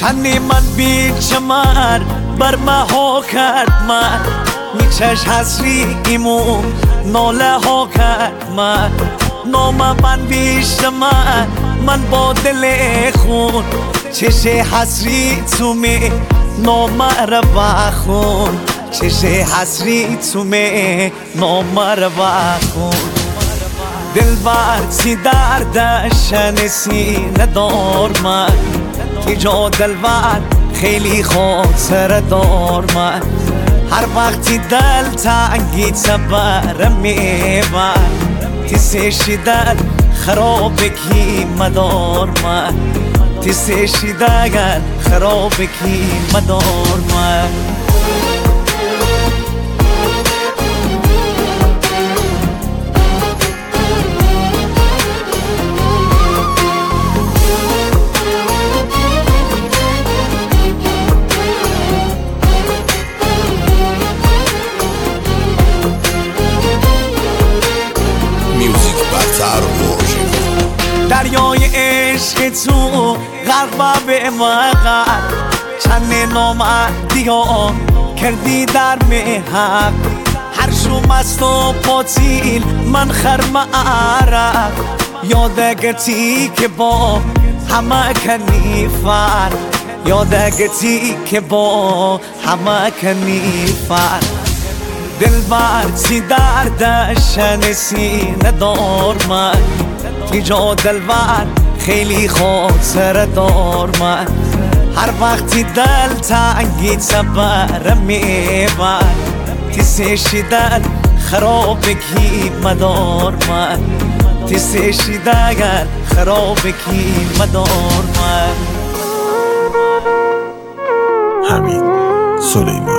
تنی من بی چمر بر مها کرد من میچش حسری ایمو ناله ها کرد من نام من بیش من با دل خون چش حسری تو می نام رو بخون چش حسری تو می نام رو بخون دل برسی دردشن سینه دار من که جا دل بر خیلی خاطر دار من هر وقتی دل تنگی تبر میبر تیسشی دل خراب کی مدار من تیسشی دل خراب کی مدار من دریای عشق تو غرق به مغر چند نامردی ها کردی در محق هر شوم است و باطیل من خرم عرق یادگتی که با همه کنی فر یادگتی که با همه کنی فر دل برسی دردشن سینه دار من که جا دل بر خیلی خاطر دار من هر وقتی دل تنگی تبر میبر تیسشی دل خراب کی مدار من تیسشی دل خراب کی مدار من حمید سلیمانی